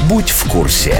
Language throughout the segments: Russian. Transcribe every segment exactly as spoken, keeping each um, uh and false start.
Будь в курсе.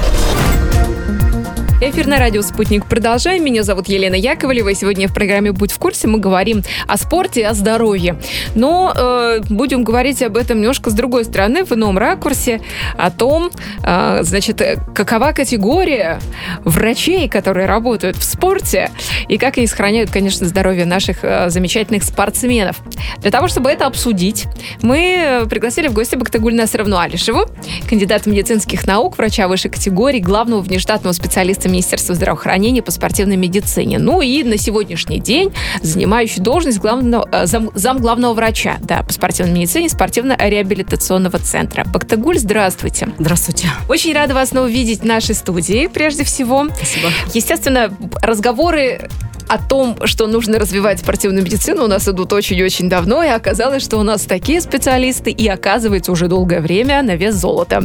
Эфир на радио «Спутник» продолжаем. Меня зовут Елена Яковлева, и сегодня в программе «Будь в курсе» мы говорим о спорте и о здоровье. Но э, будем говорить об этом немножко с другой стороны, в ином ракурсе, о том, э, значит, какова категория врачей, которые работают в спорте, и как они сохраняют, конечно, здоровье наших э, замечательных спортсменов. Для того, чтобы это обсудить, мы пригласили в гости Бактыгуль Насыровну Алишеву, кандидата медицинских наук, врача высшей категории, главного внештатного специалиста Министерства здравоохранения по спортивной медицине. Ну и на сегодняшний день занимающий должность главного, зам, зам главного врача да, по спортивной медицине спортивно-реабилитационного центра. Бактыгуль, здравствуйте. Здравствуйте. Очень рада вас снова видеть в нашей студии, прежде всего. Спасибо. Естественно, разговоры о том, что нужно развивать спортивную медицину, у нас идут очень-очень давно, и оказалось, что у нас такие специалисты, и оказывается уже долгое время на вес золота.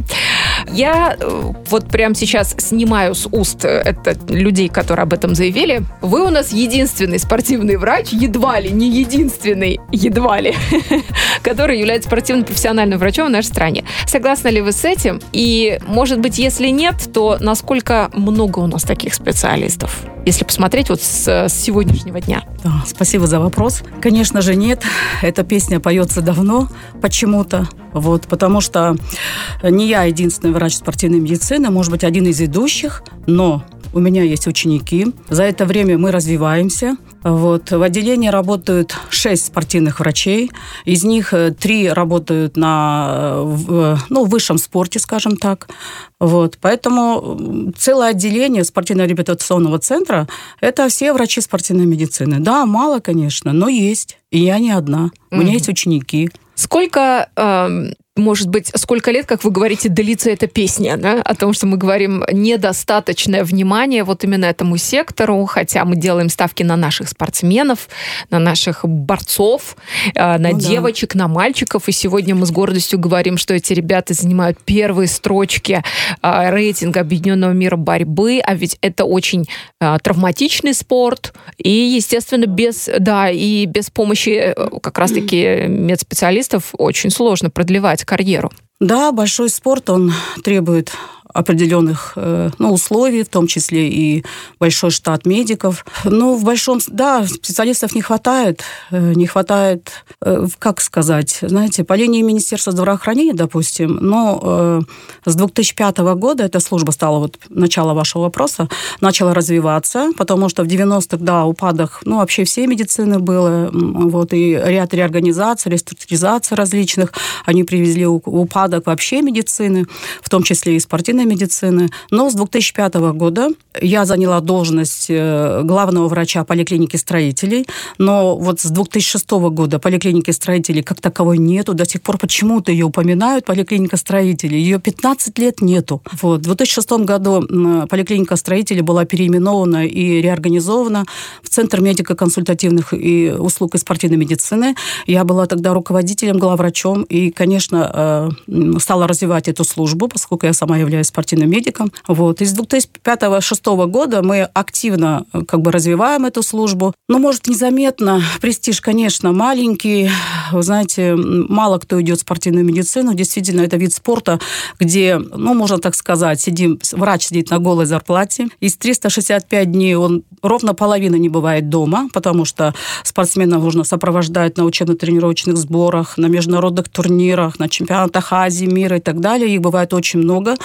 Я вот прямо сейчас снимаю с уст это людей, которые об этом заявили. Вы у нас единственный спортивный врач, едва ли, не единственный, едва ли, который является спортивно-профессиональным врачом в нашей стране. Согласны ли вы с этим? И, может быть, если нет, то насколько много у нас таких специалистов? Если посмотреть вот с, с сегодняшнего дня. Да, спасибо за вопрос. Конечно же, нет. Эта песня поется давно почему-то. Вот, потому что не я единственный врач спортивной медицины, может быть, один из ведущих, но у меня есть ученики. За это время мы развиваемся. Вот. В отделении работают шесть спортивных врачей. Из них три работают на в, ну, высшем спорте, скажем так. Вот. Поэтому целое отделение спортивно-реабилитационного центра – это все врачи спортивной медицины. Да, мало, конечно, но есть. И я не одна. У меня mm-hmm. есть ученики. Сколько, э, может быть, сколько лет, как вы говорите, длится эта песня, да? О том, что мы говорим недостаточное внимание вот именно этому сектору, хотя мы делаем ставки на наших спортсменов, на наших борцов, э, на ну, девочек, да. на мальчиков. И сегодня мы с гордостью говорим, что эти ребята занимают первые строчки э, рейтинга Объединенного мира борьбы, а ведь это очень э, травматичный спорт. И, естественно, без, да, и без помощи э, как раз-таки медспециалистов очень сложно продлевать карьеру. Да, большой спорт, он требует определенных ну, условий, в том числе и большой штат медиков. Но в большом... Да, специалистов не хватает. Не хватает, как сказать, знаете, по линии Министерства здравоохранения, допустим, но с две тысячи пятого года эта служба стала, вот начало вашего вопроса, начала развиваться, потому что в девяностых, да, упадок, ну, вообще всей медицины было, вот, и ряд реорганизаций, реструктуризаций различных, они привезли упадок вообще медицины, в том числе и спортивной медицины. Но с две тысячи пятого года я заняла должность главного врача поликлиники строителей, но вот с две тысячи шестого года поликлиники строителей как таковой нету, до сих пор почему-то ее упоминают, поликлиника строителей, ее пятнадцать лет нету. Вот. В две тысячи шестом году поликлиника строителей была переименована и реорганизована в Центр медико-консультативных и услуг и спортивной медицины. Я была тогда руководителем, главврачом, и, конечно, стала развивать эту службу, поскольку я сама являюсь спортивным медиком. Вот. И с две тысячи пятого — две тысячи шестого года мы активно как бы развиваем эту службу. Но, может, незаметно. Престиж, конечно, маленький. Вы знаете, мало кто идет в спортивную медицину. Действительно, это вид спорта, где, ну, можно так сказать, сидим, врач сидит на голой зарплате. Из триста шестьдесят пять дней он ровно половина не бывает дома, потому что спортсменов нужно сопровождать на учебно-тренировочных сборах, на международных турнирах, на чемпионатах Азии, мира и так далее. Их бывает очень много.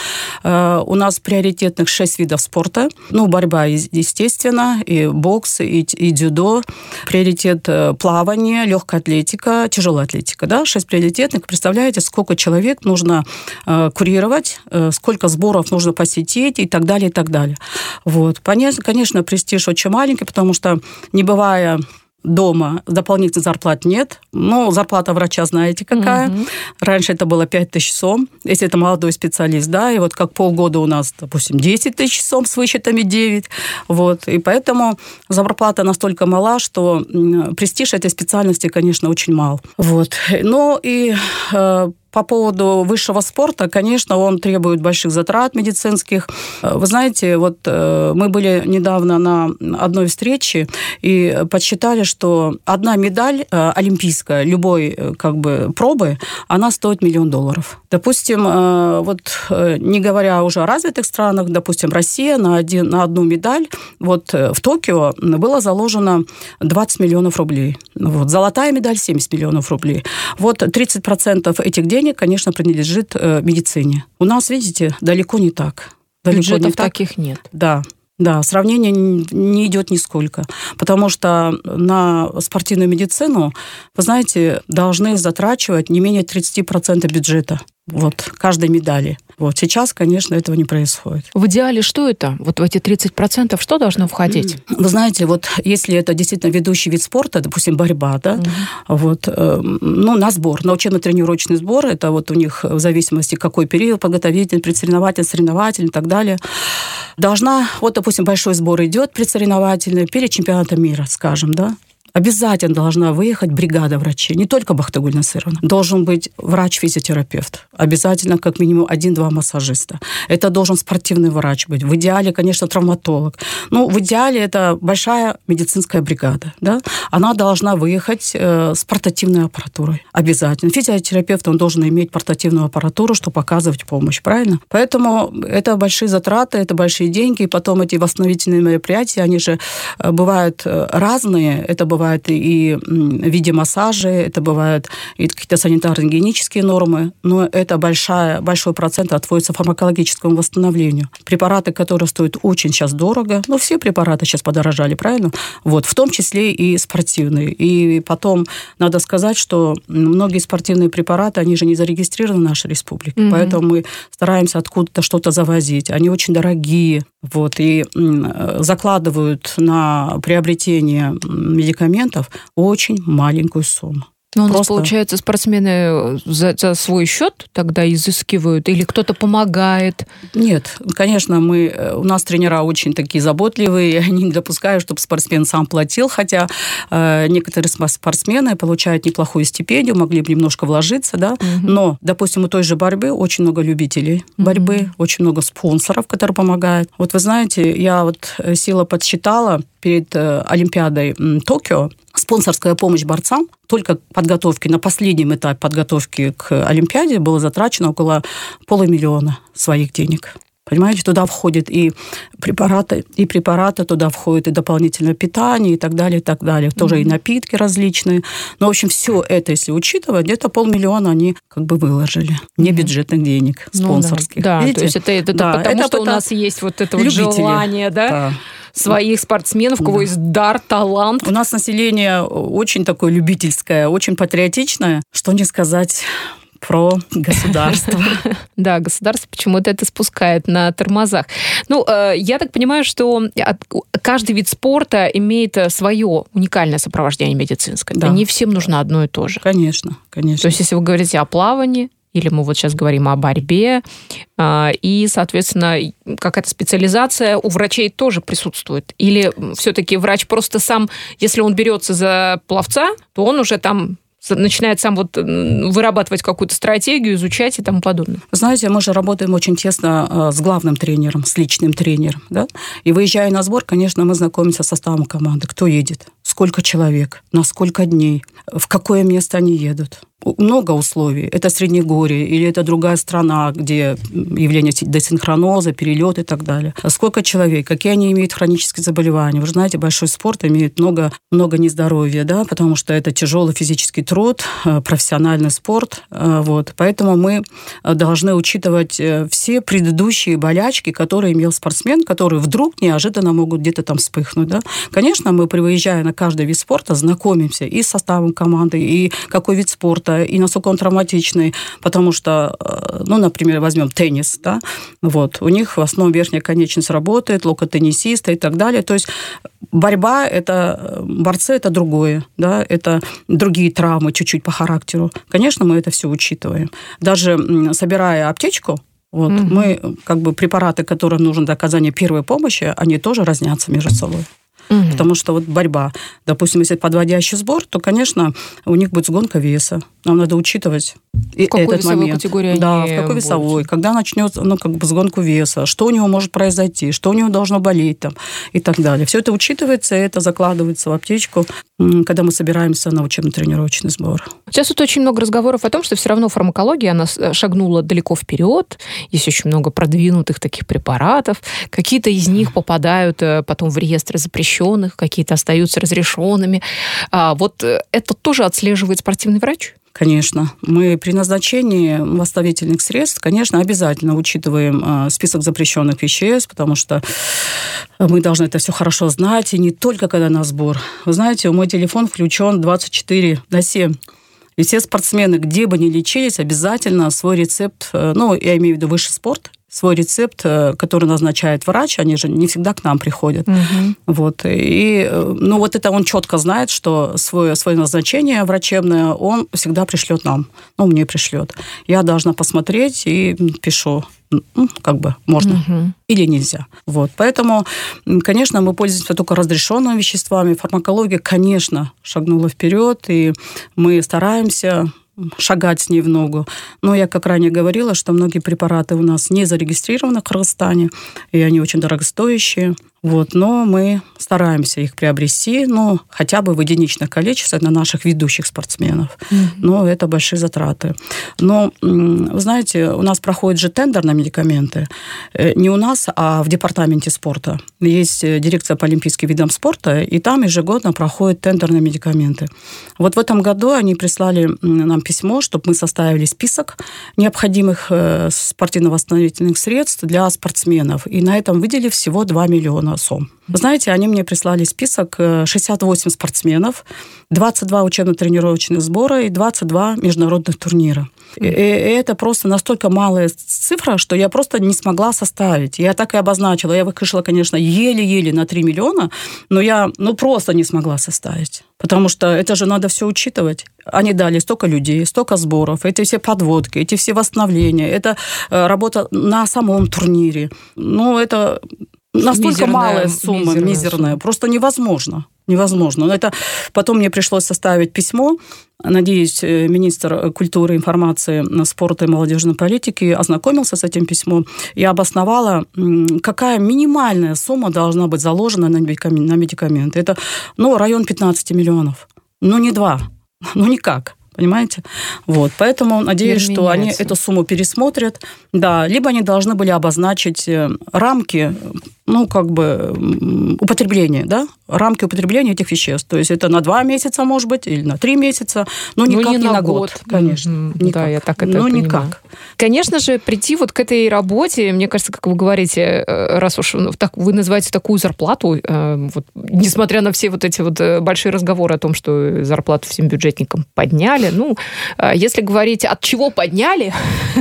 У нас приоритетных шесть видов спорта. Ну, борьба, естественно, и бокс, и, и дзюдо. Приоритет плавание, легкая атлетика, тяжелая атлетика. Да? Шесть приоритетных. Представляете, сколько человек нужно курировать, сколько сборов нужно посетить и так далее, и так далее. Вот. Конечно, престиж очень маленький, потому что, не бывая дома, дополнительной зарплаты нет. Но зарплата врача знаете какая. Mm-hmm. Раньше это было пять тысяч сом, если это молодой специалист, да, и вот как полгода у нас, допустим, десять тысяч сом с вычетами девять. Вот. И поэтому зарплата настолько мала, что престиж этой специальности, конечно, очень мал. Вот. Но и по поводу высшего спорта, конечно, он требует больших затрат медицинских. Вы знаете, вот мы были недавно на одной встрече и подсчитали, что одна медаль олимпийская любой как бы пробы, она стоит миллион долларов. Допустим, вот не говоря уже о развитых странах, допустим, Россия на, один, на одну медаль, вот в Токио было заложено двадцать миллионов рублей. Вот, золотая медаль семьдесят миллионов рублей. Вот тридцать процентов этих денег, конечно, принадлежит медицине. У нас, видите, далеко не так. Далеко Бюджетов не так. таких нет. Да. Да, сравнение не идет нисколько, потому что на спортивную медицину, вы знаете, должны затрачивать не менее тридцать процентов бюджета. Вот, каждой медали. Вот сейчас, конечно, этого не происходит. В идеале что это? Вот в эти тридцать процентов что должно входить? Вы знаете, вот если это действительно ведущий вид спорта, допустим, борьба, да, угу. вот, э, ну, на сбор, на учебно-тренировочный сбор, это вот у них в зависимости, какой период, подготовительный, предсоревновательный, соревновательный и так далее, должна, вот, допустим, большой сбор идет предсоревновательный, перед чемпионатом мира, скажем, да, обязательно должна выехать бригада врачей, не только Бахтыгуль Насыровна. Должен быть врач-физиотерапевт. Обязательно как минимум один-два массажиста. Это должен спортивный врач быть. В идеале, конечно, травматолог. Ну, в идеале это большая медицинская бригада. Да? Она должна выехать э, с портативной аппаратурой. Обязательно. Физиотерапевт, он должен иметь портативную аппаратуру, чтобы оказывать помощь. Правильно? Поэтому это большие затраты, это большие деньги. И потом эти восстановительные мероприятия, они же бывают разные. Это бывает Бывает и в виде массажа, это бывают и какие-то санитарно-гигиенические нормы, но это большая, большой процент отводится фармакологическому восстановлению. Препараты, которые стоят очень сейчас дорого, ну, все препараты сейчас подорожали, правильно? Вот, в том числе и спортивные. И потом надо сказать, что многие спортивные препараты, они же не зарегистрированы в нашей республике, mm-hmm. поэтому мы стараемся откуда-то что-то завозить. Они очень дорогие, вот, и закладывают на приобретение медикаментов очень маленькую сумму. Но у нас, Просто... получается, спортсмены за, за свой счет тогда изыскивают или кто-то помогает? Нет, конечно, мы, у нас тренера очень такие заботливые, они не допускают, чтобы спортсмен сам платил, хотя э, некоторые спортсмены получают неплохую стипендию, могли бы немножко вложиться, да, угу. но, допустим, у той же борьбы очень много любителей борьбы, угу. очень много спонсоров, которые помогают. Вот вы знаете, я вот сила подсчитала перед э, Олимпиадой м, Токио, спонсорская помощь борцам, только подготовки, на последнем этапе подготовки к Олимпиаде было затрачено около полумиллиона своих денег. Понимаете, туда входят и препараты, и препараты, туда входит и дополнительное питание, и так далее, и так далее. Тоже mm-hmm. и напитки различные. Но, в общем, все это, если учитывать, где-то полмиллиона они как бы выложили. Mm-hmm. Не бюджетных денег, спонсорских. Ну, да, Видите? То есть это, это да, потому, это что потому, у нас есть вот это вот желание, да? Да. Своих спортсменов, у кого да. есть дар, талант. У нас население очень такое любительское, очень патриотичное. Что не сказать про государство. Да, государство почему-то это спускает на тормозах. Ну, я так понимаю, что каждый вид спорта имеет свое уникальное сопровождение медицинское. Да. Не всем нужно одно и то же. Конечно, конечно. То есть, если вы говорите о плавании, или мы вот сейчас говорим о борьбе, и, соответственно, какая-то специализация у врачей тоже присутствует? Или все-таки врач просто сам, если он берется за пловца, то он уже там начинает сам вот вырабатывать какую-то стратегию, изучать и тому подобное? Знаете, мы же работаем очень тесно с главным тренером, с личным тренером, да? И выезжая на сбор, конечно, мы знакомимся с составом команды, кто едет, сколько человек, на сколько дней, в какое место они едут. Много условий. Это Среднегорье или это другая страна, где явление десинхроноза, перелет и так далее. Сколько человек, какие они имеют хронические заболевания. Вы же знаете, большой спорт имеет много, много нездоровья, да, потому что это тяжелый физический труд, профессиональный спорт. Вот. Поэтому мы должны учитывать все предыдущие болячки, которые имел спортсмен, которые вдруг неожиданно могут где-то там вспыхнуть. Да. Конечно, мы, выезжая на каждый вид спорта, знакомимся и с составом команды, и какой вид спорта, и насколько он травматичный, потому что, ну, например, возьмем теннис, да, вот, у них в основном верхняя конечность работает, локоть теннисиста и так далее, то есть борьба, это, борцы, это другое, да, это другие травмы чуть-чуть по характеру. Конечно, мы это все учитываем. Даже собирая аптечку, вот, mm-hmm. мы, как бы, препараты, которым нужно для оказания первой помощи, они тоже разнятся между собой. Угу. Потому что вот борьба. Допустим, если подводящий сбор, то, конечно, у них будет сгонка веса. Нам надо учитывать и в какой этот момент. Категории да, в какой весовой, будут? Когда начнется, ну, как бы сгонку веса, что у него может произойти, что у него должно болеть там, и так далее. Все это учитывается, и это закладывается в аптечку, когда мы собираемся на учебно-тренировочный сбор. Сейчас вот очень много разговоров о том, что все равно фармакология, она шагнула далеко вперед, есть очень много продвинутых таких препаратов, какие-то из них попадают потом в реестр запрещенных, какие-то остаются разрешенными. А вот это тоже отслеживает спортивный врач? Конечно. Мы при назначении восстановительных средств, конечно, обязательно учитываем список запрещенных веществ, потому что мы должны это все хорошо знать, и не только когда на сбор. Вы знаете, мой телефон включен двадцать четыре на семь. И все спортсмены, где бы ни лечились, обязательно свой рецепт, ну, я имею в виду высший спорт, свой рецепт, который назначает врач, они же не всегда к нам приходят. Угу. Вот. И, ну, вот это он четко знает, что свое, свое назначение врачебное он всегда пришлет нам. Ну, мне пришлет. Я должна посмотреть и пишу, как бы можно угу. или нельзя. Вот. Поэтому, конечно, мы пользуемся только разрешенными веществами. Фармакология, конечно, шагнула вперед, и мы стараемся шагать с ней в ногу. Но я, как ранее говорила, что многие препараты у нас не зарегистрированы в Кыргызстане, и они очень дорогостоящие. Вот, но мы стараемся их приобрести, ну, хотя бы в единичных количествах на наших ведущих спортсменов. Mm-hmm. Но это большие затраты. Но, вы знаете, у нас проходит же тендер на медикаменты. Не у нас, а в департаменте спорта. Есть дирекция по олимпийским видам спорта, и там ежегодно проходит тендер на медикаменты. Вот в этом году они прислали нам письмо, чтобы мы составили список необходимых спортивно-восстановительных средств для спортсменов. И на этом выделили всего два миллиона сом. Вы знаете, они мне прислали список шестьдесят восемь спортсменов, двадцать два учебно-тренировочных сбора и двадцать два международных турнира. И это просто настолько малая цифра, что я просто не смогла составить. Я так и обозначила. Я вышла, конечно, еле-еле на три миллиона, но я ну, просто не смогла составить. Потому что это же надо все учитывать. Они дали столько людей, столько сборов, эти все подводки, эти все восстановления, это работа на самом турнире. Ну, это... Настолько мизерная, малая сумма, мизерная, мизерная, сумма. Просто невозможно. Невозможно. Но это потом мне пришлось составить письмо. Надеюсь, министр культуры, информации, спорта и молодежной политики ознакомился с этим письмом. Я обосновала, какая минимальная сумма должна быть заложена на медикаменты. Это ну, район пятнадцать миллионов. Ну, не два. Ну, никак. Понимаете? Вот. Поэтому надеюсь, Теперь что меняется. Они эту сумму пересмотрят. Да, либо они должны были обозначить рамки, ну, как бы, употребления, да? Рамки употребления этих веществ. То есть это на два месяца, может быть, или на три месяца, но никак ну, не, не на, на год. год. Конечно. Mm-hmm. Никак. Да, я так это Ну, понимаю. никак. Конечно же, прийти вот к этой работе, мне кажется, как вы говорите, раз уж так, вы называете такую зарплату, вот, несмотря на все вот эти вот большие разговоры о том, что зарплату всем бюджетникам подняли, ну, если говорить, от чего подняли...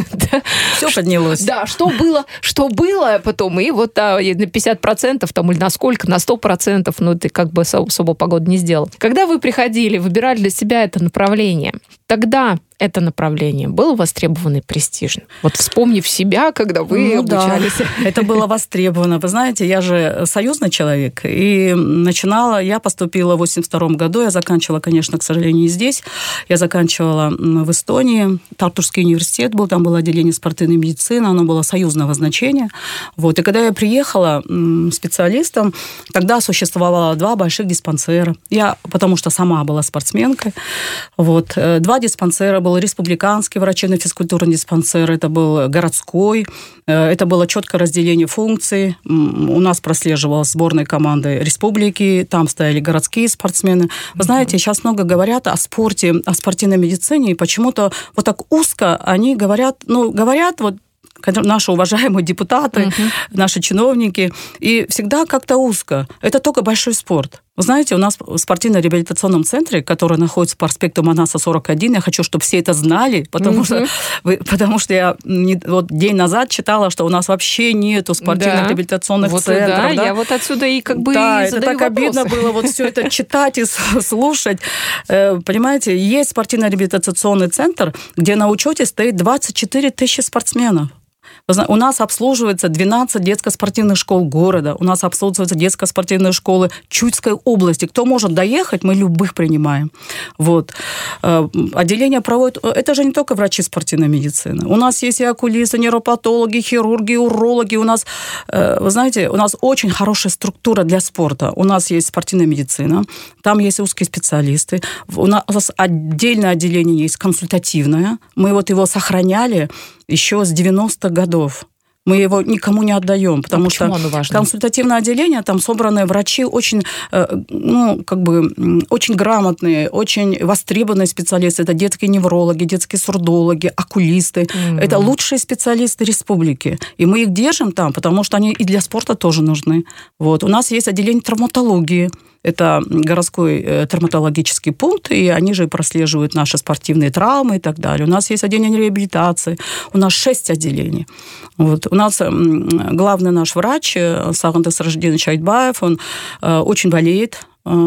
Все поднялось. Да, что было, что было потом, и вот на пятьдесят процентов там, или на сколько, на сто процентов, ну, ты как бы особо погоду не сделал. Когда вы приходили, выбирали для себя это направление, тогда это направление было востребовано и престижно? Вот вспомнив себя, когда вы ну, обучались. Да, это было востребовано. Вы знаете, я же союзный человек, и начинала, я поступила в восемьдесят втором году, я заканчивала, конечно, к сожалению, не здесь, я заканчивала в Эстонии, Тартурский университет был, там было отделение спортивной медицины, оно было союзного значения. Вот. И когда я приехала специалистом, тогда существовало два больших диспансера. Я, потому что сама была спортсменкой, вот, два диспансера был республиканский врачебно-физкультурный диспансер, это был городской, это было четкое разделение функций. У нас прослеживалась сборная команда республики, там стояли городские спортсмены. Вы знаете, сейчас много говорят о спорте, о спортивной медицине, и почему-то вот так узко они говорят, ну, говорят вот наши уважаемые депутаты, uh-huh. наши чиновники, и всегда как-то узко. Это только большой спорт. Вы знаете, у нас в спортивно-реабилитационном центре, который находится по проспекту Манаса, сорок один, я хочу, чтобы все это знали, потому, uh-huh. что, потому что я вот день назад читала, что у нас вообще нету спортивно-реабилитационных да. центров. Вот, да, да, я вот отсюда и как бы да, и это так вопросы. Обидно было вот все это читать и слушать. Понимаете, есть спортивно-реабилитационный центр, где на учете стоит двадцать четыре тысячи спортсменов. У нас обслуживается двенадцать детско-спортивных школ города, у нас обслуживаются детско-спортивные школы Чудской области. Кто может доехать, мы любых принимаем. Вот. Отделение проводит... Это же не только врачи спортивной медицины. У нас есть и окулисты, нейропатологи, хирурги, урологи. У нас, вы знаете, у нас очень хорошая структура для спорта. У нас есть спортивная медицина, там есть узкие специалисты. У нас отдельное отделение есть консультативное. Мы вот его сохраняли еще с девяностых годов. Мы его никому не отдаем, потому что консультативное отделение, там собранные врачи очень, ну, как бы, очень грамотные, очень востребованные специалисты. Это детские неврологи, детские сурдологи, окулисты. Mm-hmm. Это лучшие специалисты республики. И мы их держим там, потому что они и для спорта тоже нужны. Вот. У нас есть отделение травматологии. Это городской травматологический пункт, и они же прослеживают наши спортивные травмы и так далее. У нас есть отделение реабилитации, у нас шесть отделений. Вот. У нас главный наш врач, Сагындык Сиражидинович Айтбаев, он очень болеет,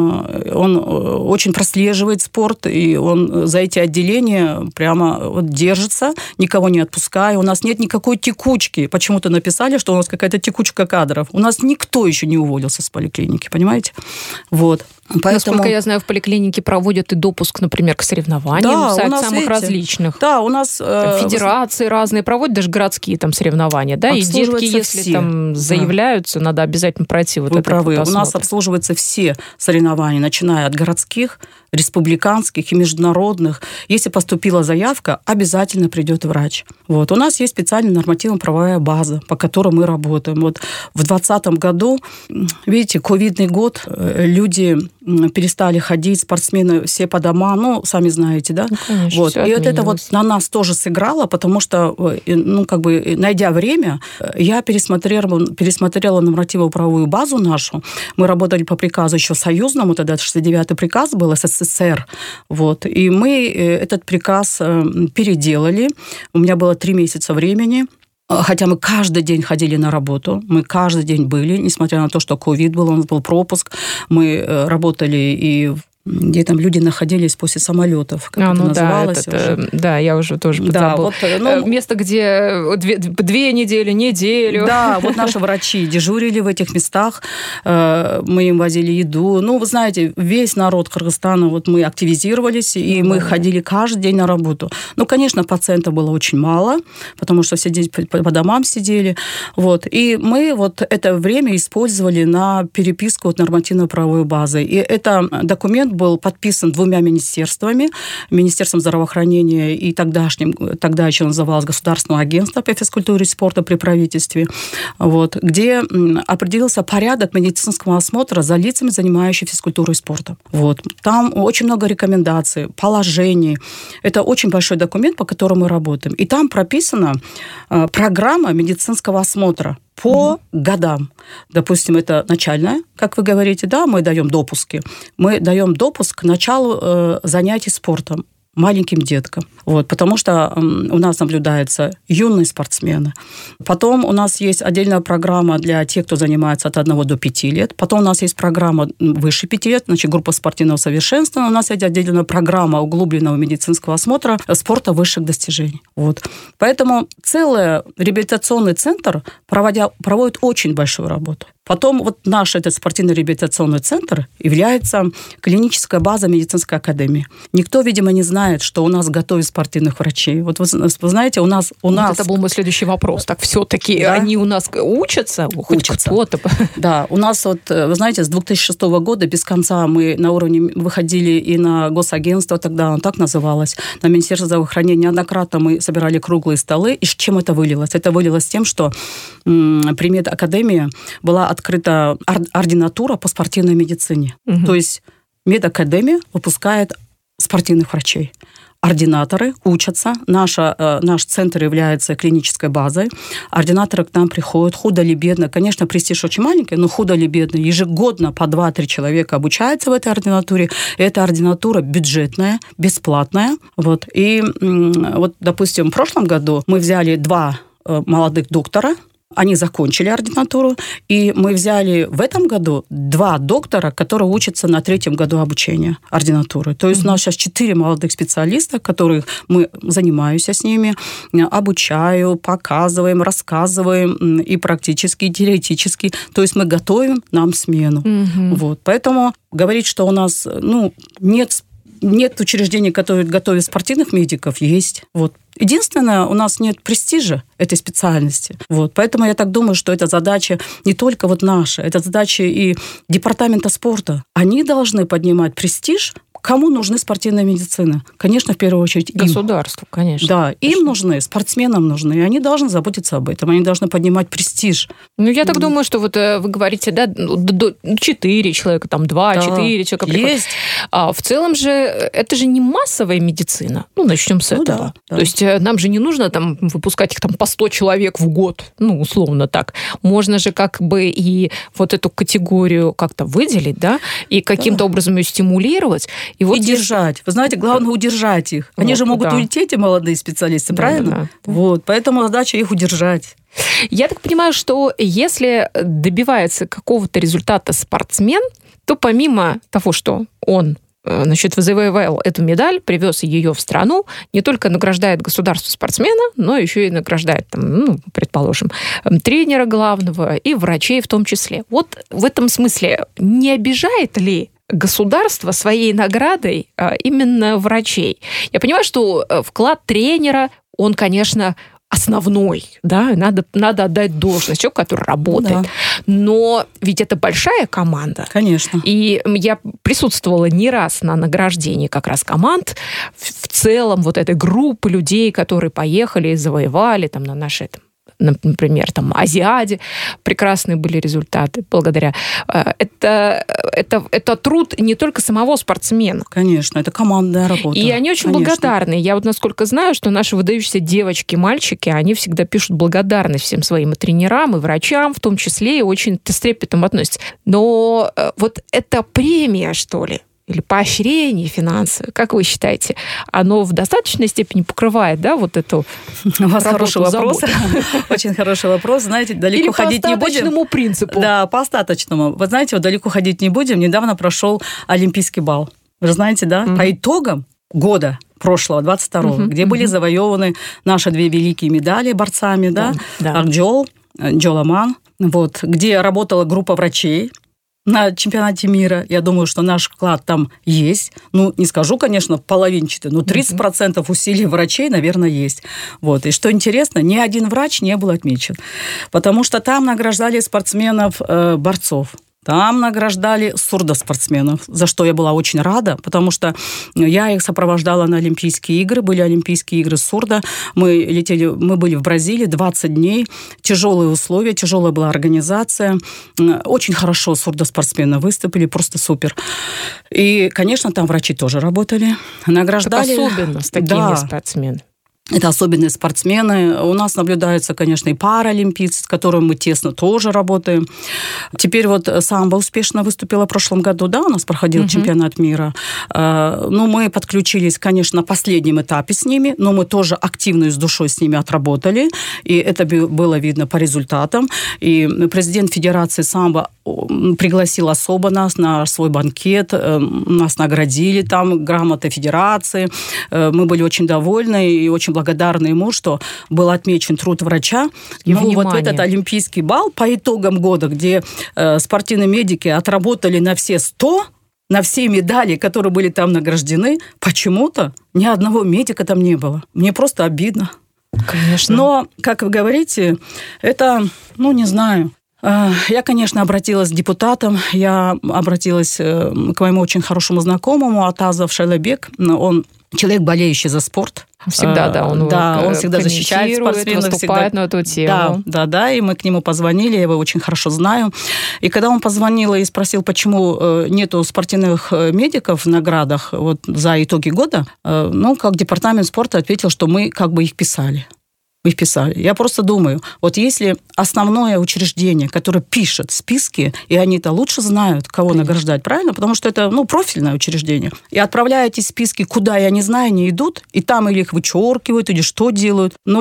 он очень прослеживает спорт, и он за эти отделения прямо вот держится, никого не отпуская. У нас нет никакой текучки. Почему-то написали, что у нас какая-то текучка кадров. У нас никто еще не уволился с поликлиники, понимаете? Вот. Поэтому... Насколько я знаю, в поликлинике проводят и допуск, например, к соревнованиям, да, у нас, самых видите, различных. Да, у нас... Там, федерации э... разные проводят, даже городские там соревнования, да, и детки, если все. Там заявляются, да. Надо обязательно пройти вот Вы этот правы. вот осмотр. У нас обслуживаются все соревнования, начиная от городских, республиканских и международных. Если поступила заявка, обязательно придет врач. Вот. У нас есть специальная нормативно-правовая база, по которой мы работаем. Вот в двадцатом году, видите, ковидный год, люди перестали ходить, спортсмены все по домам, ну, сами знаете, да? Ну, конечно, вот. И вот это вот на нас тоже сыграло, потому что, ну, как бы, найдя время, я пересмотрела, пересмотрела нормативно-правовую базу нашу. Мы работали по приказу еще союзному, тогда шестьдесят девятый приказ был, СССР. Вот. И мы этот приказ переделали. У меня было три месяца времени. Хотя мы каждый день ходили на работу, мы каждый день были, несмотря на то, что ковид был, у нас был пропуск, мы работали и где там люди находились после самолетов, как а, это ну называлось. Да, это, да, я уже тоже да, вот, ну, место, где две, две недели, неделю. Да, вот наши врачи дежурили в этих местах, мы им возили еду. Ну, вы знаете, весь народ Кыргызстана, вот мы активизировались, и мы да. ходили каждый день на работу. Ну, конечно, пациентов было очень мало, потому что все дети по домам сидели. Вот. И мы вот это время использовали на переписку вот нормативно-правовой базы. И это документ был подписан двумя министерствами, Министерством здравоохранения и тогдашним, тогда еще называлось Государственное агентство по физкультуре и спорту при правительстве, вот, где определился порядок медицинского осмотра за лицами, занимающими физкультурой и спортом. Вот. Там очень много рекомендаций, положений. Это очень большой документ, по которому мы работаем. И там прописана программа медицинского осмотра по mm-hmm. годам. Допустим, это начальная, как вы говорите, да, мы даем допуски. Мы даем допуск к началу э, занятий спортом маленьким деткам. Вот, потому что э, у нас наблюдаются юные спортсмены. Потом у нас есть отдельная программа для тех, кто занимается от одного до пяти лет. Потом у нас есть программа выше пяти лет, значит, группа спортивного совершенствования. У нас есть отдельная программа углубленного медицинского осмотра спорта высших достижений. Вот. Поэтому целый реабилитационный центр проводя, проводит очень большую работу. Потом вот наш этот спортивный реабилитационный центр является клиническая база медицинской академии. Никто, видимо, не знает, что у нас готовят спортивных врачей. Вот вы, вы знаете, у нас... У вот нас... Это был мой следующий вопрос. Так все-таки да? Они у нас учатся? Хоть учатся. Кто-то? Да, у нас вот, вы знаете, с две тысячи шестого года без конца мы на уровне выходили и на госагентство, тогда оно так называлось, на Министерство здравоохранения. Неоднократно мы собирали круглые столы. И с чем это вылилось? Это вылилось тем, что м- при медакадемии была открыта ординатура по спортивной медицине. Угу. То есть медакадемия выпускает спортивных врачей. Ординаторы учатся. Наша, наш центр является клинической базой. Ординаторы к нам приходят, худо ли бедно. Конечно, престиж очень маленький, но худо ли бедно. Ежегодно по два-три человека обучаются в этой ординатуре. Эта ординатура бюджетная, бесплатная. Вот. И вот, допустим, в прошлом году мы взяли два молодых доктора, Они закончили ординатуру, и мы взяли в этом году два доктора, которые учатся на третьем году обучения ординатуры. То есть mm-hmm. у нас сейчас четыре молодых специалиста, которых мы занимаемся с ними, обучаю, показываем, рассказываем и практически, и теоретически. То есть мы готовим нам смену. Mm-hmm. Вот. Поэтому говорить, что у нас ну, нет Нет учреждений, которые готовят спортивных медиков, есть. Вот. Единственное, у нас нет престижа этой специальности. Вот. Поэтому я так думаю, что это задача не только вот наша, это задача и департамента спорта. Они должны поднимать престиж. Кому нужны спортивная медицина? Конечно, в первую очередь им. Государству, конечно. Да, конечно. им нужны, спортсменам нужны, и они должны заботиться об этом, они должны поднимать престиж. Ну, я так думаю, что вот вы говорите, да, четыре человека, там, два, да, четыре человека приходят. Есть. А в целом же, это же не массовая медицина. Ну, начнем с ну, этого. Да, да. То есть нам же не нужно там выпускать их там по сто человек в год, ну, условно так. Можно же как бы и вот эту категорию как-то выделить, да, и каким-то да. образом ее стимулировать. И, вот и здесь... держать. Вы знаете, главное удержать их. Они вот, же могут да. уйти, эти молодые специалисты, да, правильно? Да, да. Вот, поэтому задача их удержать. Я так понимаю, что если добивается какого-то результата спортсмен, то помимо того, что он значит, завоевал эту медаль, привез ее в страну, не только награждает государство спортсмена, но еще и награждает, там, ну, предположим, тренера главного и врачей в том числе. Вот в этом смысле не обижает ли государство своей наградой а, именно врачей? Я понимаю, что вклад тренера, он, конечно, основной, да, надо, надо отдать должность человеку, который работает. Да. Но ведь это большая команда. Конечно. И я присутствовала не раз на награждении как раз команд, в целом вот этой группы людей, которые поехали и завоевали там на нашей там, например, там, Азиаде прекрасные были результаты благодаря. Это, это, это труд не только самого спортсмена. Конечно, это командная работа. И они очень Конечно. благодарны. Я вот насколько знаю, что наши выдающиеся девочки, мальчики, они всегда пишут благодарность всем своим и тренерам, и врачам, в том числе, и очень с трепетом относятся. Но вот эта премия, что ли, или поощрение финансовое, как вы считаете, оно в достаточной степени покрывает, да, вот эту У вас хороший вопрос. заботу? Очень хороший вопрос. Знаете, далеко Или ходить не будем. по остаточному принципу. Да, по остаточному. Вы знаете, вот далеко ходить не будем. Недавно прошел Олимпийский бал. Вы знаете, да? Mm-hmm. По итогам года прошлого, двадцать второго, mm-hmm. где mm-hmm. были завоеваны наши две великие медали борцами, да? Да. Акджол, Джоламан, вот, где работала группа врачей на чемпионате мира. Я думаю, что наш вклад там есть. Ну, не скажу, конечно, половинчатый, но тридцать процентов усилий врачей, наверное, есть. Вот. И что интересно, ни один врач не был отмечен. Потому что там награждали спортсменов-борцов. Там награждали сурдоспортсменов, за что я была очень рада, потому что я их сопровождала на Олимпийские игры. Были Олимпийские игры сурдо. Мы летели, мы были в Бразилии двадцать дней. Тяжелые условия, тяжелая была организация. Очень хорошо сурдоспортсмены выступили, просто супер. И, конечно, там врачи тоже работали. Награждали. Так особенно с такими да. спортсменами. Это особенные спортсмены. У нас наблюдаются, конечно, и паралимпийцы, с которыми мы тесно тоже работаем. Теперь вот самбо успешно выступила в прошлом году, да, у нас проходил uh-huh. чемпионат мира. Ну, мы подключились, конечно, на последнем этапе с ними, но мы тоже активно и с душой с ними отработали, и это было видно по результатам. И президент Федерации самбо пригласил особо нас на свой банкет, нас наградили там грамотой Федерации. Мы были очень довольны и очень благодарны ему, что был отмечен труд врача. И ну, вот этот Олимпийский бал по итогам года, где э, спортивные медики отработали на все сто, на все медали, которые были там награждены, почему-то ни одного медика там не было. Мне просто обидно. Конечно. Но, как вы говорите, это, ну, не знаю. Я, конечно, обратилась к депутатам, я обратилась к моему очень хорошему знакомому, Атазов Шайлабек. Он человек, болеющий за спорт. Всегда, да, он, да, он всегда защищает спортсменов. Выступает всегда. на эту тему. Да, да, да, и мы к нему позвонили, я его очень хорошо знаю. И когда он позвонил и спросил, почему нету спортивных медиков в наградах вот, за итоги года, ну, как департамент спорта ответил, что мы как бы их писали. Их писали. Я просто думаю, вот если основное учреждение, которое пишет списки, и они-то лучше знают, кого Конечно. Награждать, правильно? Потому что это, ну, профильное учреждение. И отправляя эти списки, куда, я не знаю, не идут, и там или их вычеркивают, или что делают. Но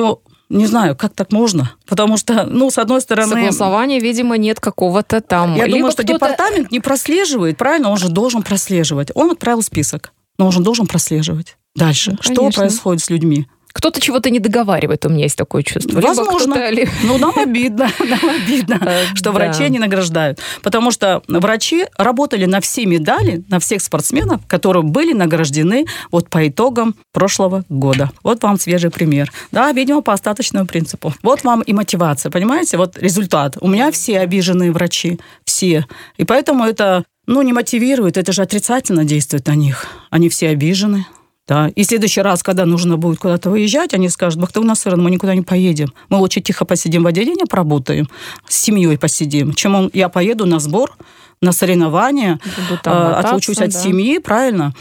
не знаю, как так можно, потому что, ну, с одной стороны... Согласования, видимо, нет какого-то там... Я Либо думаю, что кто-то... департамент не прослеживает, правильно, он же должен прослеживать. Он отправил список, но он же должен прослеживать дальше. Ну, что происходит с людьми? Кто-то чего-то не договаривает, у меня есть такое чувство. Возможно. Ну, нам обидно, нам обидно, что врачи не награждают. Потому что врачи работали на все медали, на всех спортсменов, которые были награждены вот по итогам прошлого года. Вот вам свежий пример. Да, видимо, по остаточному принципу. Вот вам и мотивация, понимаете? Вот результат. У меня все обиженные врачи, все. И поэтому это, ну, не мотивирует, это же отрицательно действует на них. Они все обижены. Да. И в следующий раз, когда нужно будет куда-то выезжать, они скажут: Бахтыгун Насыровна, мы никуда не поедем. Мы лучше тихо посидим в отделении, поработаем, с семьей посидим, чем он, я поеду на сбор, на соревнования, отлучусь от да. семьи, правильно,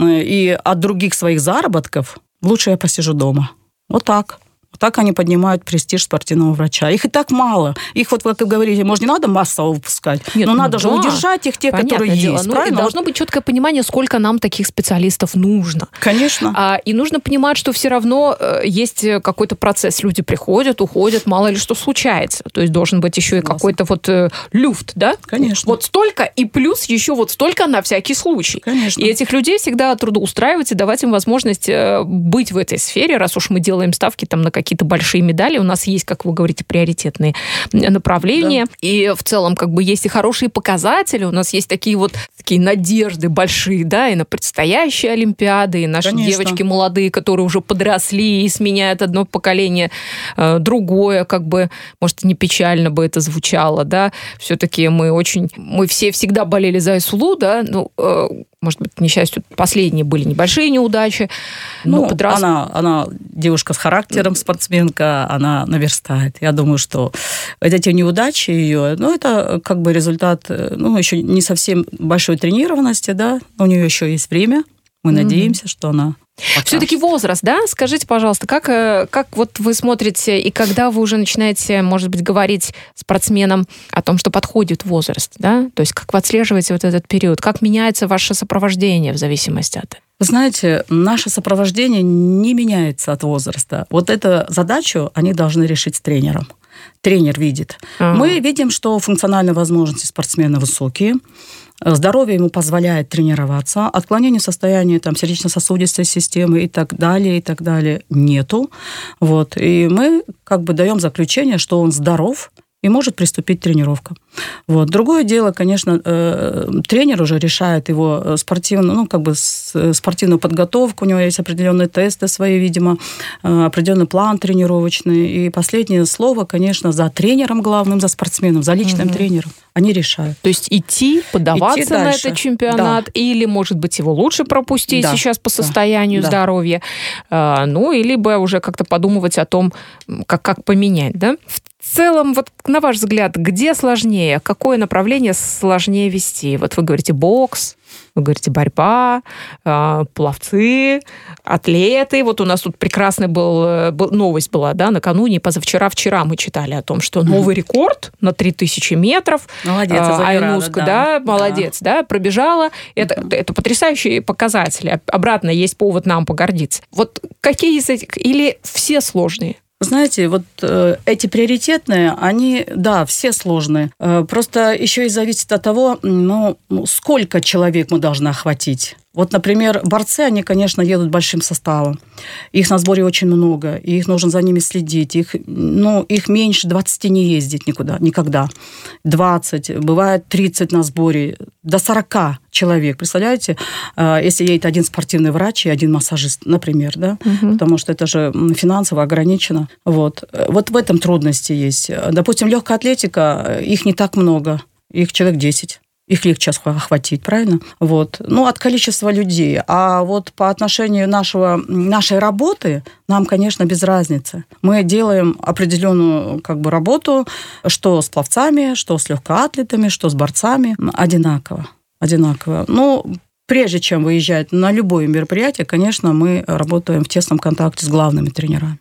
и от других своих заработков. Лучше я посижу дома. Вот так. Так они поднимают престиж спортивного врача. Их и так мало. Их, вот, как вы говорите, может, не надо массово выпускать, Нет, но ну надо да. же удержать их, те, Понятное которые дело. есть. Ну, правильно? Должно быть четкое понимание, сколько нам таких специалистов нужно. Конечно. А, и нужно понимать, что все равно есть какой-то процесс. Люди приходят, уходят, мало ли что случается. То есть должен быть еще и Классно. какой-то вот э, люфт, да? Конечно. Вот столько, и плюс еще вот столько на всякий случай. Конечно. И этих людей всегда трудоустраивать и давать им возможность э, быть в этой сфере, раз уж мы делаем ставки там на какие-то большие медали. У нас есть, как вы говорите, приоритетные направления. Да. И в целом как бы есть и хорошие показатели. У нас есть такие вот такие надежды большие, да, и на предстоящие Олимпиады, и наши Конечно. девочки молодые, которые уже подросли и сменяют одно поколение э, другое, как бы, может, не печально бы это звучало, да. Все-таки мы очень... Мы все всегда болели за Айсулу, да, ну, э, может быть, к несчастью, последние были небольшие неудачи. Но ну, подрос... она, она девушка с характером, спортсменка, она наверстает. Я думаю, что эти неудачи ее, ну, это как бы результат, ну, еще не совсем большой тренированности, да, у нее еще есть время. Мы mm-hmm. надеемся, что она покажет. Все-таки возраст, да? Скажите, пожалуйста, как, как вот вы смотрите, и когда вы уже начинаете, может быть, говорить спортсменам о том, что подходит возраст, да? То есть как вы отслеживаете вот этот период? Как меняется ваше сопровождение в зависимости от этого? Вы знаете, наше сопровождение не меняется от возраста. Вот эту задачу они должны решить с тренером. Тренер видит. А-а-а. Мы видим, что функциональные возможности спортсмена высокие, здоровье ему позволяет тренироваться, отклонений в состоянии там, сердечно-сосудистой системы и так далее, и так далее нету. Вот. И мы как бы даем заключение, что он здоров и может приступить к тренировкам. Вот. Другое дело, конечно, э, тренер уже решает его спортивную, ну, как бы спортивную подготовку, у него есть определенные тесты свои, видимо, э, определенный план тренировочный. И последнее слово, конечно, за тренером главным, за спортсменом, за личным угу. тренером. Они решают. То есть идти, подаваться идти на этот чемпионат, да. или, может быть, его лучше пропустить да. сейчас по состоянию да. здоровья, э, ну, и либо уже как-то подумывать о том, как, как поменять, да? В целом, вот на ваш взгляд, где сложнее? Какое направление сложнее вести? Вот вы говорите бокс, вы говорите борьба, э, пловцы, атлеты. Вот у нас тут прекрасная был, был, новость была, да, накануне, позавчера, вчера мы читали о том, что новый mm-hmm. рекорд на три тысячи метров. Молодец, э, Айнуска, да, да, молодец, да, да пробежала. Это, mm-hmm. это потрясающие показатели. Обратно есть повод нам погордиться. Вот какие из этих? Или все сложные? Знаете, вот э, эти приоритетные, они, да, все сложные. Э, просто еще и зависит от того, ну, сколько человек мы должны охватить. Вот, например, борцы, они, конечно, едут большим составом. Их на сборе очень много, и их нужно за ними следить. Их, ну, их меньше двадцати не ездит никуда, никогда. двадцать, бывает тридцать на сборе, до сорока человек. Представляете, если едет один спортивный врач и один массажист, например, да? Угу. Потому что это же финансово ограничено. Вот. Вот в этом трудности есть. Допустим, легкая атлетика, их не так много, их человек десять. Их легче охватить, правильно? Вот. Ну, от количества людей. А вот по отношению нашего, нашей работы нам, конечно, без разницы. Мы делаем определенную как бы, работу, что с пловцами, что с легкоатлетами, что с борцами. Одинаково. Одинаково. Ну, прежде чем выезжать на любое мероприятие, конечно, мы работаем в тесном контакте с главными тренерами.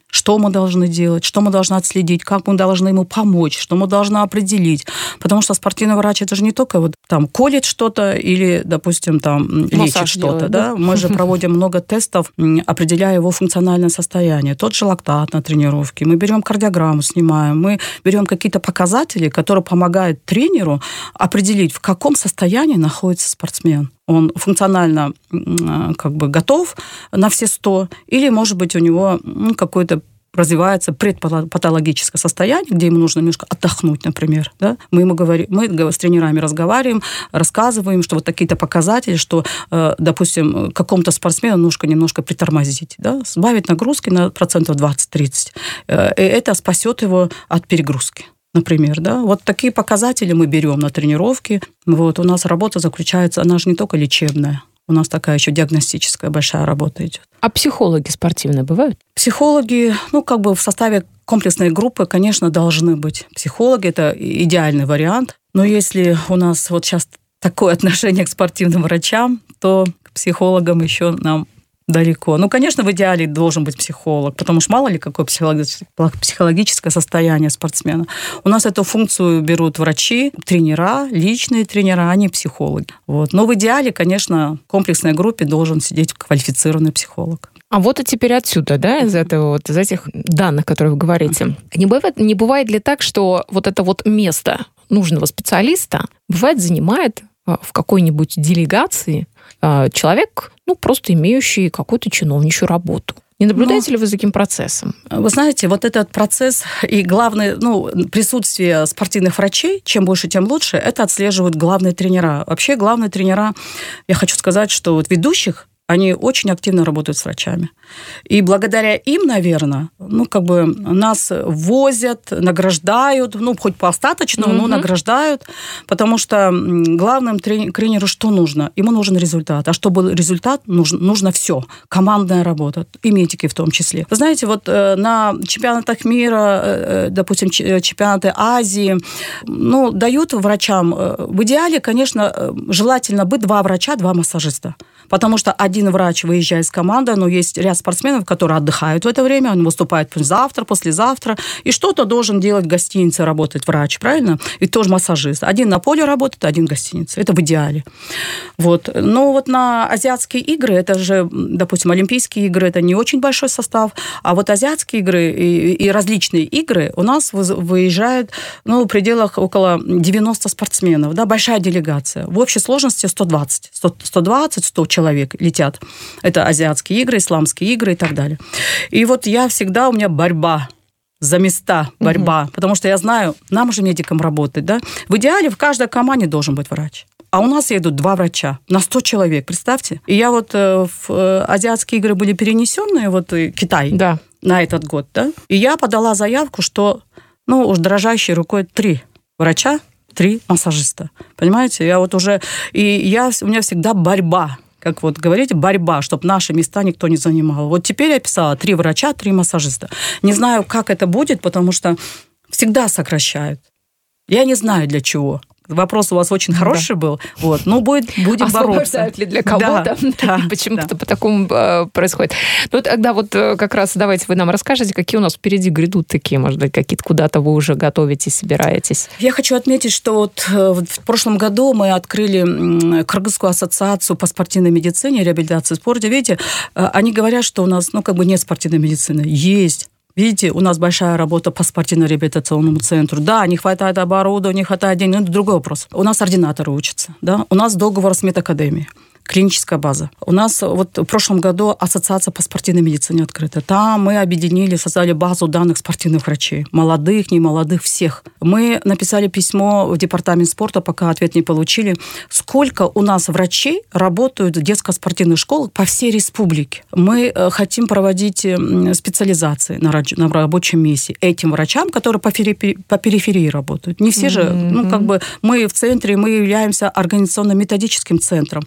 что мы должны делать, что мы должны отследить, как мы должны ему помочь, что мы должны определить. Потому что спортивный врач – это же не только вот там колет что-то или, допустим, там лечит что-то. Делает, да? Да? Мы же проводим много тестов, определяя его функциональное состояние. Тот же лактат на тренировке. Мы берем кардиограмму, снимаем. Мы берем какие-то показатели, которые помогают тренеру определить, в каком состоянии находится спортсмен. Он функционально как бы готов на все сто, или, может быть, у него ну, какое-то развивается предпатологическое состояние, где ему нужно немножко отдохнуть, например. Да? Мы, ему говорим, мы с тренерами разговариваем, рассказываем, что вот такие-то показатели, что, допустим, какому-то спортсмену нужно немножко притормозить, да? Сбавить нагрузки на процентов двадцать-тридцать. И это спасет его от перегрузки. Например, да, вот такие показатели мы берем на тренировки. Вот у нас работа заключается, она же не только лечебная, у нас такая еще диагностическая большая работа идет. А психологи спортивные бывают? Психологи, ну, как бы в составе комплексной группы, конечно, должны быть. Психологи – это идеальный вариант. Но если у нас вот сейчас такое отношение к спортивным врачам, то к психологам еще нам далеко. Ну, конечно, в идеале должен быть психолог, потому что мало ли какое психологическое состояние спортсмена. У нас эту функцию берут врачи, тренера, личные тренера, а не психологи. Вот. Но в идеале, конечно, в комплексной группе должен сидеть квалифицированный психолог. А вот и теперь отсюда, да, из этого вот, из этих данных, которые вы говорите. Uh-huh. Не бывает, не бывает ли так, что вот это вот место нужного специалиста бывает занимает в какой-нибудь делегации человек, ну, просто имеющий какую-то чиновничью работу? Не наблюдаете Но, ли вы за таким процессом? Вы знаете, вот этот процесс и главное, ну, присутствие спортивных врачей, чем больше, тем лучше, это отслеживают главные тренера. Вообще главные тренера, я хочу сказать, что вот ведущих, они очень активно работают с врачами. И благодаря им, наверное, ну, как бы нас возят, награждают, ну, хоть по остаточному, mm-hmm. но награждают, потому что главному тренеру что нужно? Ему нужен результат. А чтобы был результат, нужно, нужно все. Командная работа, и медики в том числе. Вы знаете, вот на чемпионатах мира, допустим, чемпионаты Азии, ну, дают врачам, в идеале, конечно, желательно быть два врача, два массажиста. Потому что один врач выезжает с командой, но есть ряд спортсменов, которые отдыхают в это время, он выступает завтра, послезавтра, и что-то должен делать в гостинице, работать врач, правильно? И тоже массажист. Один на поле работает, один в гостинице. Это в идеале. Вот. Но вот на азиатские игры, это же, допустим, Олимпийские игры, это не очень большой состав, а вот азиатские игры и, и различные игры у нас выезжают, ну, в пределах около девяносто спортсменов, да, большая делегация. В общей сложности сто двадцать, сто двадцать, сто человек летят. Это азиатские игры, исламские игры и так далее. И вот я всегда, у меня борьба за места, борьба, угу. потому что я знаю, нам же медикам работать, да. В идеале в каждой команде должен быть врач. А у нас едут два врача на сто человек, представьте. И я вот э, в э, азиатские игры были перенесенные, вот э, Китай да. на этот год, да. И я подала заявку, что, ну, уж дрожащей рукой три врача, три массажиста. Понимаете? Я вот уже... И я, у меня всегда борьба. Как вот говорите, борьба, чтобы наши места никто не занимал. Вот теперь я писала три врача, три массажиста. Не знаю, как это будет, потому что всегда сокращают. Я не знаю, для чего. Вопрос у вас очень хороший да. был. Вот. Ну, будет, будем бороться. Освобождают ли для кого-то? Да, да, Почему-то да. по такому э, происходит. Ну, тогда вот э, как раз давайте вы нам расскажете, какие у нас впереди грядут такие, может быть, какие-то куда-то вы уже готовитесь, собираетесь. Я хочу отметить, что вот в прошлом году мы открыли Кыргызскую ассоциацию по спортивной медицине, реабилитации в спорте. Видите, они говорят, что у нас, ну, как бы нет спортивной медицины. Есть. Видите, у нас большая работа по спортивно-реабилитационному центру. Да, не хватает оборудования, не хватает денег, но это другой вопрос. У нас ординаторы учатся, да, у нас договор с медакадемией. Клиническая база. У нас вот в прошлом году ассоциация по спортивной медицине открыта. Там мы объединили, создали базу данных спортивных врачей. Молодых, немолодых, всех. Мы написали письмо в департамент спорта, пока ответ не получили. Сколько у нас врачей работают в детско-спортивных школах по всей республике? Мы хотим проводить специализации на, на рабочем месте этим врачам, которые по периферии, по периферии работают. Не все же, mm-hmm. ну, как бы мы в центре, мы являемся организационно-методическим центром. И по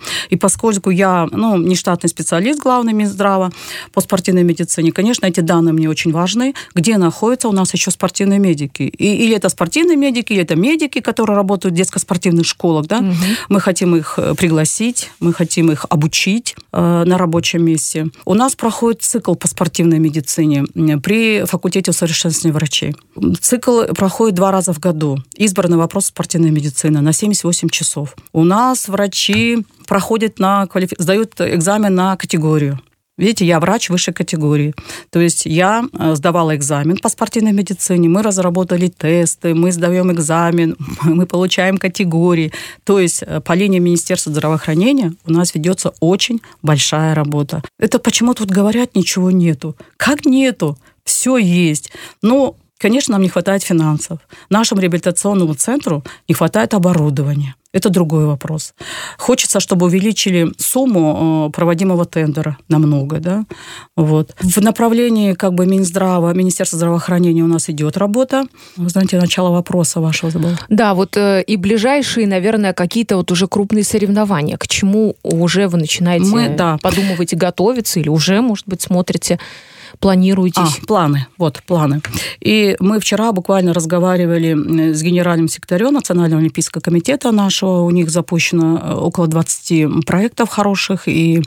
поскольку я ну, не штатный специалист, главный Минздрава по спортивной медицине, конечно, эти данные мне очень важны, где находятся у нас еще спортивные медики. И, или это спортивные медики, или это медики, которые работают в детско-спортивных школах. Да? Угу. Мы хотим их пригласить, мы хотим их обучить э, на рабочем месте. У нас проходит цикл по спортивной медицине при факультете усовершенствования врачей. Цикл проходит два раза в году. Избранный вопрос спортивной медицины на семьдесят восемь часов. У нас врачи проходят на квалифи... сдают экзамен на категорию. Видите, я врач высшей категории. То есть я сдавала экзамен по спортивной медицине, мы разработали тесты, мы сдаем экзамен, мы получаем категории. То есть по линии Министерства здравоохранения у нас ведется очень большая работа. Это почему тут говорят, ничего нету. Как нету? Все есть. Но, конечно, нам не хватает финансов. Нашему реабилитационному центру не хватает оборудования. Это другой вопрос. Хочется, чтобы увеличили сумму проводимого тендера намного. Да? Вот. В направлении как бы Минздрава, Министерства здравоохранения у нас идет работа. Вы знаете, начало вопроса вашего забыла. Да, вот э, и ближайшие, наверное, какие-то вот уже крупные соревнования. К чему уже вы начинаете Мы, да. подумывать и готовиться? Или уже, может быть, смотрите... Планируете? А, планы. Вот, планы. И мы вчера буквально разговаривали с генеральным секретарем Национального олимпийского комитета нашего. У них запущено около двадцати проектов хороших. И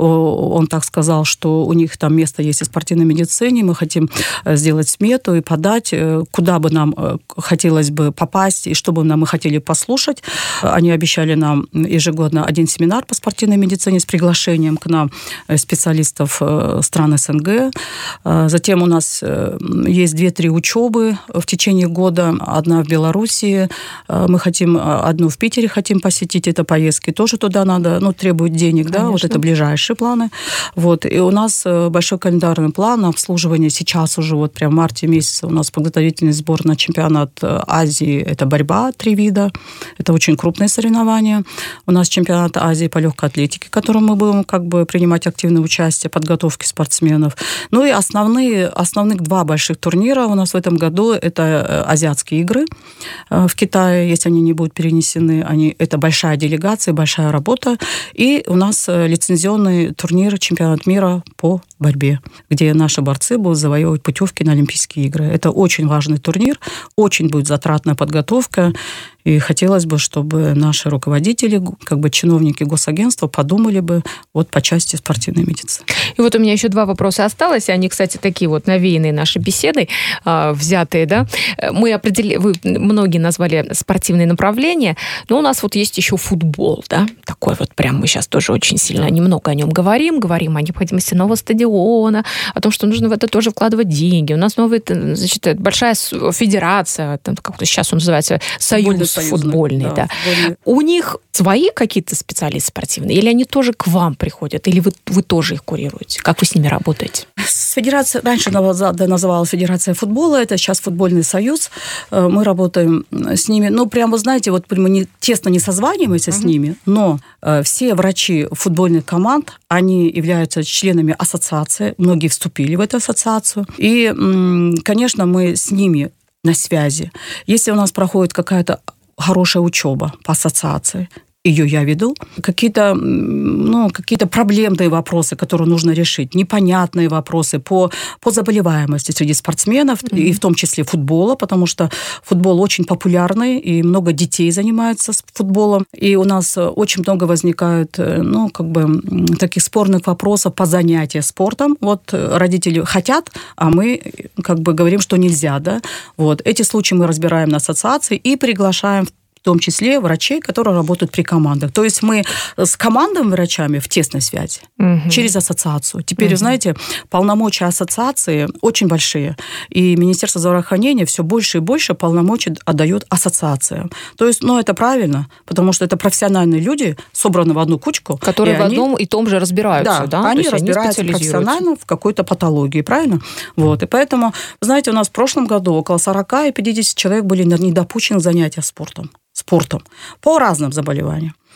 он так сказал, что у них там место есть и в спортивной медицине. Мы хотим сделать смету и подать, куда бы нам хотелось бы попасть и что бы нам мы хотели послушать. Они обещали нам ежегодно один семинар по спортивной медицине с приглашением к нам специалистов стран СНГ. Затем у нас есть две-три учебы в течение года. Одна в Белоруссии. Мы хотим, одну в Питере хотим посетить. Это поездки тоже туда надо, ну, требует денег, Конечно. Да, вот это ближайшие планы. Вот. И у нас большой календарный план на обслуживание. Сейчас уже вот прям в марте месяце у нас подготовительный сбор на чемпионат Азии. Это борьба, три вида. Это очень крупные соревнования. У нас чемпионат Азии по легкой атлетике, в котором мы будем как бы принимать активное участие, подготовки спортсменов. Ну и основные, основных два больших турнира у нас в этом году это азиатские игры в Китае, если они не будут перенесены, они, это большая делегация, большая работа. И у нас лицензионный турнир чемпионат мира по борьбе, где наши борцы будут завоевывать путевки на Олимпийские игры. Это очень важный турнир, очень будет затратная подготовка. И хотелось бы, чтобы наши руководители, как бы чиновники госагентства подумали бы вот по части спортивной медицины. И вот у меня еще два вопроса осталось. Они, кстати, такие вот навеянные нашей беседой, взятые, да. Мы определили, вы многие назвали спортивные направления, но у нас вот есть еще футбол, да, такой вот прям мы сейчас тоже очень сильно немного о нем говорим, говорим о необходимости нового стадиона, о том, что нужно в это тоже вкладывать деньги. У нас новая, значит, большая федерация, там, как сейчас он называется, союз футбольный, да. да. Футбольный. У них свои какие-то специалисты спортивные, или они тоже к вам приходят, или вы, вы тоже их курируете? Как вы с ними работаете? С федерацией, раньше называлась Федерация футбола, это сейчас футбольный союз. Мы работаем с ними, ну, прям, вы знаете, вот мы не, тесно не созваниваемся uh-huh. с ними, но все врачи футбольных команд, они являются членами ассоциации, многие вступили в эту ассоциацию, и, конечно, мы с ними на связи. Если у нас проходит какая-то хорошая учеба по ассоциации, ее я веду, какие-то, ну, какие-то проблемные вопросы, которые нужно решить, непонятные вопросы по, по заболеваемости среди спортсменов, mm-hmm. и в том числе футбола, потому что футбол очень популярный, и много детей занимается футболом, и у нас очень много возникает, ну, как бы, таких спорных вопросов по занятию спортом. Вот родители хотят, а мы, как бы, говорим, что нельзя, да. Вот. Эти случаи мы разбираем на ассоциации и приглашаем в в том числе врачей, которые работают при командах. То есть мы с командными врачами в тесной связи угу. через ассоциацию. Теперь, угу. знаете, полномочия ассоциации очень большие. И Министерство здравоохранения все больше и больше полномочий отдает ассоциациям. То есть, ну, это правильно, потому что это профессиональные люди, собраны в одну кучку. Которые в они, одном и том же разбираются, да? Да, они разбираются они профессионально в какой-то патологии, правильно? Вот. И поэтому, знаете, у нас в прошлом году около сорока и пятидесяти человек были недопущены к занятиям спортом. спортом по разным заболеваниям.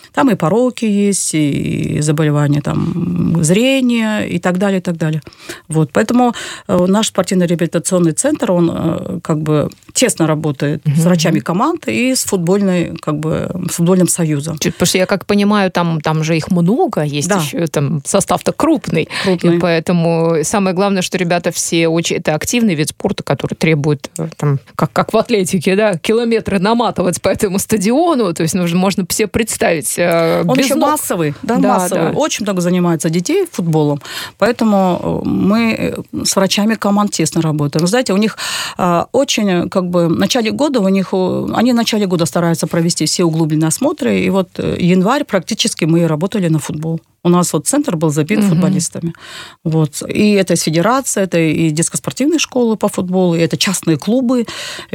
Там и пороки есть, и заболевания там, зрения и так далее, и так далее. Вот. Поэтому наш спортивно-реабилитационный центр, он как бы тесно работает mm-hmm. с врачами команд и с футбольной, как бы, с футбольным союзом. Потому что я как понимаю, там, там же их много, есть да. еще там состав-то крупный. крупный. И поэтому самое главное, что ребята все очень... Это активный вид спорта, который требует, там, как, как в атлетике, да, километры наматывать по этому стадиону. То есть нужно, можно себе представить. Э, Он без еще ног. массовый, да, да, массовый. Да. Очень много занимается детей футболом. Поэтому мы с врачами команд тесно работаем. Знаете, у них э, очень, как бы, в начале года у них... Они в начале года стараются провести все углубленные осмотры. И вот январь практически мы работали на футбол. У нас вот центр был забит угу. футболистами. Вот. И это федерация, это и детско-спортивные школы по футболу, и это частные клубы.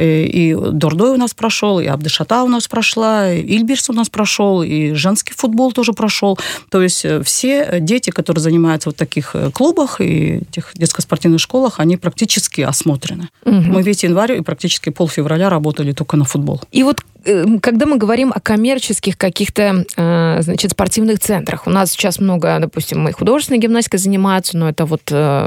И Дордой у нас прошел, и Абдышата у нас прошла, и Ильберс у нас прошел, и женский футбол тоже прошел. То есть все дети, которые занимаются в таких клубах и этих детско-спортивных школах, они практически осмотрены. Угу. Мы весь январь и практически полфевраля работали только на футбол. И вот когда мы говорим о коммерческих каких-то, значит, спортивных центрах, у нас сейчас много, допустим, и художественной гимнастикой занимаются, но это вот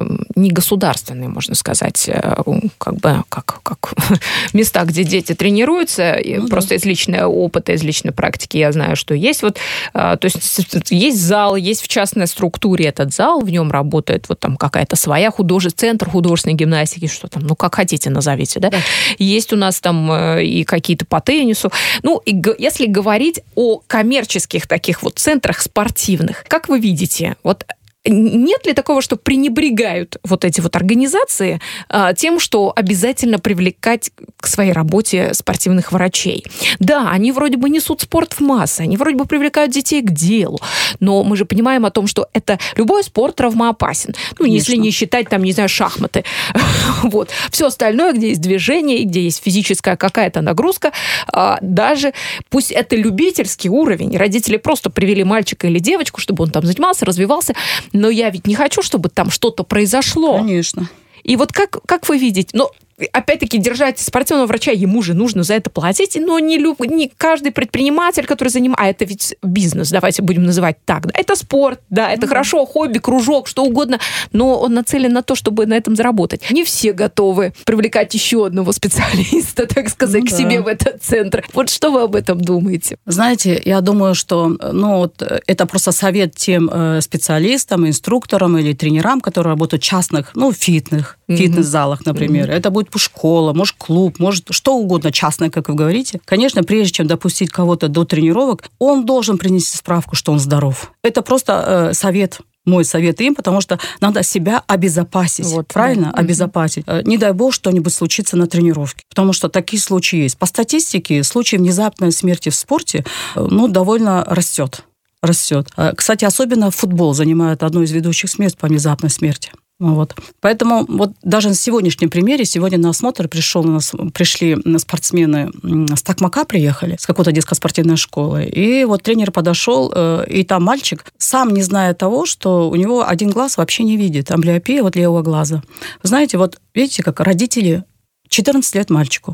не государственные, можно сказать, как бы как, как места, где дети тренируются. Ну, просто да. из личного опыта, из личной практики я знаю, что есть вот, то есть есть зал, есть в частной структуре этот зал, в нем работает вот там какая-то своя художественная, центр художественной гимнастики, что там, ну как хотите назовите, да? да. Есть у нас там и какие-то по теннису. Ну, и если говорить о коммерческих таких вот центрах спортивных, как вы видите, вот нет ли такого, что пренебрегают вот эти вот организации а, тем, что обязательно привлекать к своей работе спортивных врачей? Да, они вроде бы несут спорт в массы, они вроде бы привлекают детей к делу, но мы же понимаем о том, что это любой спорт травмоопасен. Ну, Конечно. Если не считать, там, не знаю, шахматы. Вот. Все остальное, где есть движение, где есть физическая какая-то нагрузка, а, даже пусть это любительский уровень, родители просто привели мальчика или девочку, чтобы он там занимался, развивался, но я ведь не хочу, чтобы там что-то произошло. Конечно. И вот как, как вы видите, ну, опять-таки, держать спортивного врача, ему же нужно за это платить, но не, люб... не каждый предприниматель, который занимается... А это ведь бизнес, давайте будем называть так. Да? Это спорт, да, это mm-hmm. хорошо, хобби, кружок, что угодно, но он нацелен на то, чтобы на этом заработать. Не все готовы привлекать еще одного специалиста, так сказать, ну, к да. себе в этот центр. Вот что вы об этом думаете? Знаете, я думаю, что ну, вот, это просто совет тем э, специалистам, инструкторам или тренерам, которые работают в частных, ну, фитнес, mm-hmm. фитнес-залах, например. Mm-hmm. Это будет школа, может, клуб, может, что угодно частное, как вы говорите. Конечно, прежде чем допустить кого-то до тренировок, он должен принести справку, что он здоров. Это просто э, совет. Мой совет им, потому что надо себя обезопасить. Вот, правильно? Да. Обезопасить. Mm-hmm. Не дай бог, что-нибудь случится на тренировке. Потому что такие случаи есть. По статистике, случаи внезапной смерти в спорте ну, довольно растет. Растет. Кстати, особенно футбол занимает одно из ведущих мест по внезапной смерти. Вот. Поэтому вот даже на сегодняшнем примере, сегодня на осмотр пришел, у нас пришли спортсмены с Токмака, приехали, с какой-то детско-спортивной школы, и вот тренер подошел, и там мальчик, сам не зная того, что у него один глаз вообще не видит, амблиопия вот левого глаза. Вы знаете, вот видите, как родители, четырнадцать лет мальчику,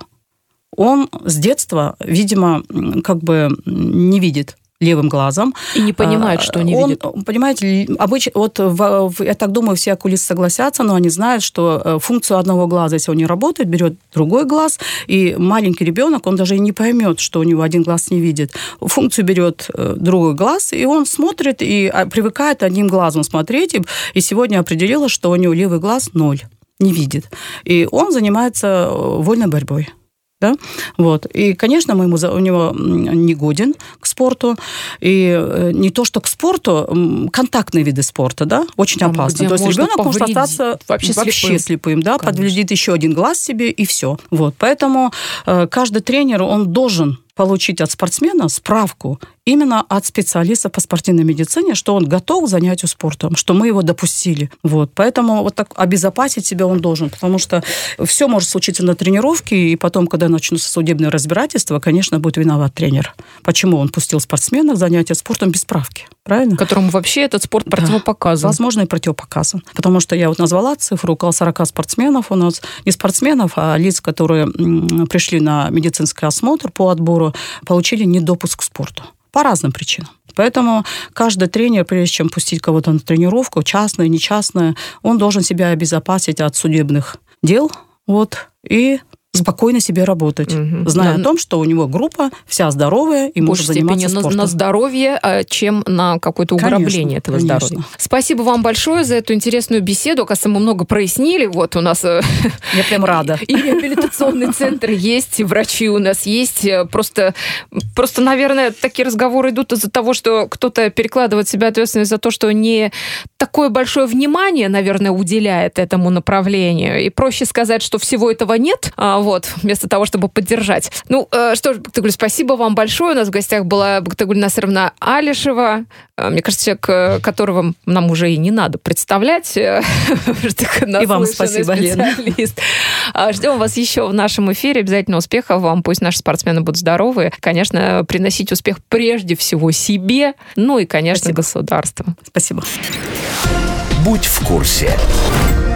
он с детства, видимо, как бы не видит левым глазом. И не понимает, что не он, видит. Понимаете, обычно, вот в, в, я так думаю, все окулисты согласятся, но они знают, что функцию одного глаза, если он не работает, берет другой глаз, и маленький ребенок, он даже и не поймет, что у него один глаз не видит. Функцию берет другой глаз, и он смотрит, и привыкает одним глазом смотреть, и, и сегодня определилось, что у него левый глаз ноль, не видит. И он занимается вольной борьбой. Да? Вот. И, конечно, мы ему, у него не годен к спорту. И не то, что к спорту, контактные виды спорта, да, очень там, опасно. То есть ребенок может остаться вообще, вообще слепым, слепым да, подвредит еще один глаз себе, и все. Вот. Поэтому каждый тренер, он должен получить от спортсмена справку именно от специалиста по спортивной медицине, что он готов к занятию спортом, что мы его допустили. Вот. Поэтому вот так обезопасить себя он должен, потому что все может случиться на тренировке, и потом, когда начнутся судебные разбирательства, конечно, будет виноват тренер. Почему он пустил спортсмена к занятию спортом без справки? Правильно? Которому вообще этот спорт противопоказан. Да, возможно, и противопоказан. Потому что я вот назвала цифру, около сорок спортсменов у нас, не спортсменов, а лиц, которые пришли на медицинский осмотр по отбору, получили недопуск к спорту. по разным причинам. Поэтому каждый тренер, прежде чем пустить кого-то на тренировку, частную, нечастную, он должен себя обезопасить от судебных дел, вот, и спокойно себе работать, угу. зная да. о том, что у него группа вся здоровая и может заниматься спортом. На, на здоровье, чем на какое-то уграбление конечно, этого конечно. здоровья. Спасибо вам большое за эту интересную беседу. Оказывается, мы много прояснили. Вот у нас... Я прям рада. И реабилитационный центр есть, и врачи у нас есть. Просто, просто, наверное, такие разговоры идут из-за того, что кто-то перекладывает себе ответственность за то, что не такое большое внимание, наверное, уделяет этому направлению. И проще сказать, что всего этого нет, вот, вместо того, чтобы поддержать. Ну, э, что ж, Бактыгуль, спасибо вам большое. У нас в гостях была Бактыгуль Насыровна Алишева. Э, мне кажется, человек, которого нам уже и не надо представлять. И вам спасибо, Лена. Ждем вас еще в нашем эфире. Обязательно успехов вам. Пусть наши спортсмены будут здоровы. Конечно, приносить успех прежде всего себе, ну и, конечно, спасибо. государству. Спасибо. Будь в курсе.